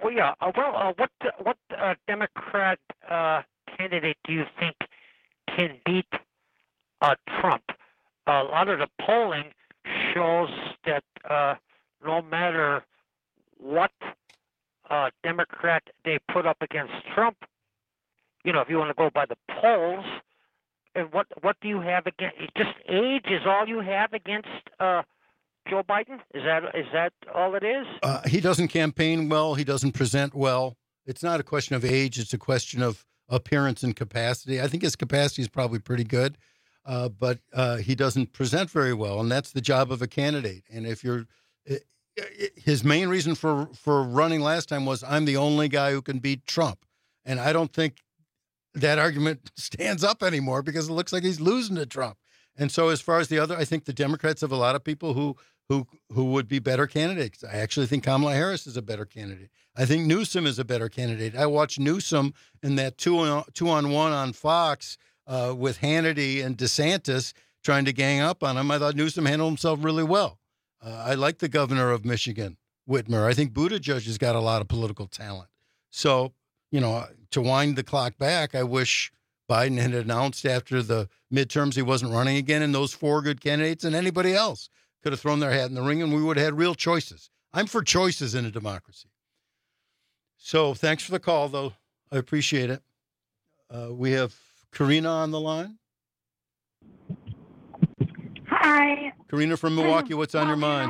Speaker 9: What Democrat candidate do you think can beat Trump? A lot of the polling shows that no matter what Democrat they put up against Trump, if you want to go by the polls, and what do you have against? Just age is all you have against Joe Biden? Is that all it is?
Speaker 15: He doesn't campaign well. He doesn't present well. It's not a question of age. It's a question of appearance and capacity. I think his capacity is probably pretty good, but he doesn't present very well, and that's the job of a candidate. And if his main reason for running last time was, I'm the only guy who can beat Trump. And I don't think that argument stands up anymore, because it looks like he's losing to Trump. And so as far as the other, I think the Democrats have a lot of people who would be better candidates. I actually think Kamala Harris is a better candidate. I think Newsom is a better candidate. I watched Newsom in that two-on-one on Fox with Hannity and DeSantis trying to gang up on him. I thought Newsom handled himself really well. I like the governor of Michigan, Whitmer. I think Buttigieg has got a lot of political talent. So, to wind the clock back, I wish Biden had announced after the midterms he wasn't running again, and those four good candidates and anybody else could have thrown their hat in the ring, and we would have had real choices. I'm for choices in a democracy. So thanks for the call, though. I appreciate it. We have Karina on the line.
Speaker 11: Hi.
Speaker 15: Karina from Milwaukee, what's on your mind?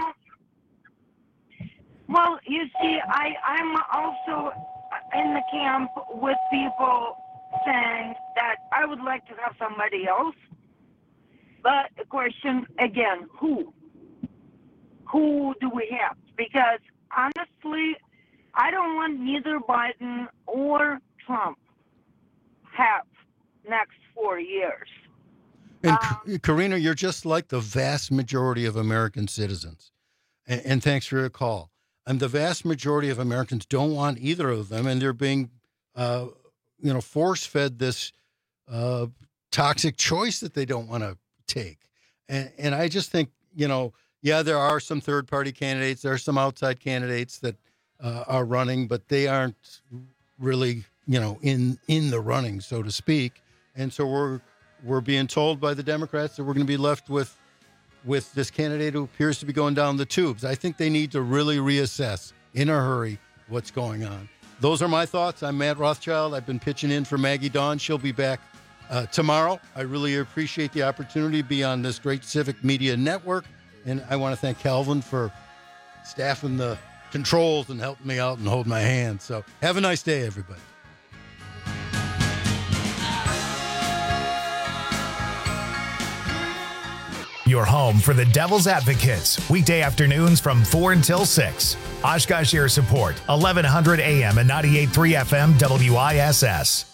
Speaker 11: Well, you see, I'm also in the camp with people saying that I would like to have somebody else. But the question, again, who? Who do we have? Because honestly, I don't want neither Biden or Trump have next 4 years.
Speaker 15: And Karina, you're just like the vast majority of American citizens. And thanks for your call. And the vast majority of Americans don't want either of them, and they're being, force-fed this toxic choice that they don't want to take. And I just think, there are some third-party candidates, there are some outside candidates that are running, but they aren't really, in the running, so to speak. And so we're being told by the Democrats that we're going to be left with this candidate who appears to be going down the tubes. I think they need to really reassess in a hurry what's going on. Those are my thoughts. I'm Matt Rothschild. I've been pitching in for Maggie Dawn. She'll be back tomorrow. I really appreciate the opportunity to be on this great civic media network. And I want to thank Calvin for staffing the controls and helping me out and holding my hand. So have a nice day, everybody.
Speaker 7: Your home for the Devil's Advocates. Weekday afternoons from 4 until 6. Oshkosh Air Support, 1100 AM and 98.3 FM WISS.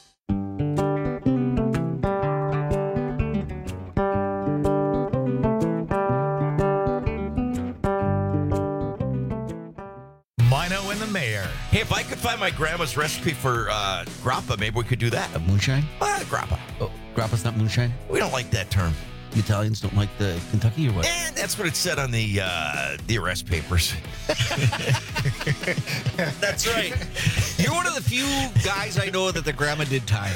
Speaker 7: Mino and the Mayor.
Speaker 13: Hey, if I could find my grandma's recipe for grappa, maybe we could do that.
Speaker 14: Moonshine?
Speaker 13: Grappa.
Speaker 14: Oh, grappa's not moonshine?
Speaker 13: We don't like that term.
Speaker 14: The Italians don't like the Kentucky or what?
Speaker 13: And that's what it said on the arrest papers. That's right. You're one of the few guys I know that the grandma did time.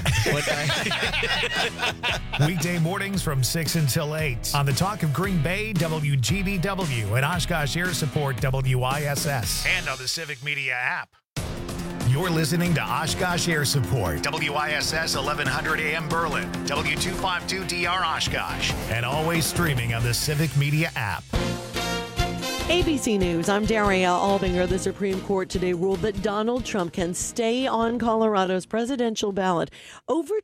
Speaker 7: Weekday mornings from 6 until 8 on the Talk of Green Bay, WGBW, and Oshkosh Air Support, WISS, and on the Civic Media app. You're listening to Oshkosh Air Support, WISS 1100 AM Berlin, W252DR Oshkosh, and always streaming on the Civic Media app.
Speaker 16: ABC News, I'm Daria Albinger. The Supreme Court today ruled that Donald Trump can stay on Colorado's presidential ballot, overturning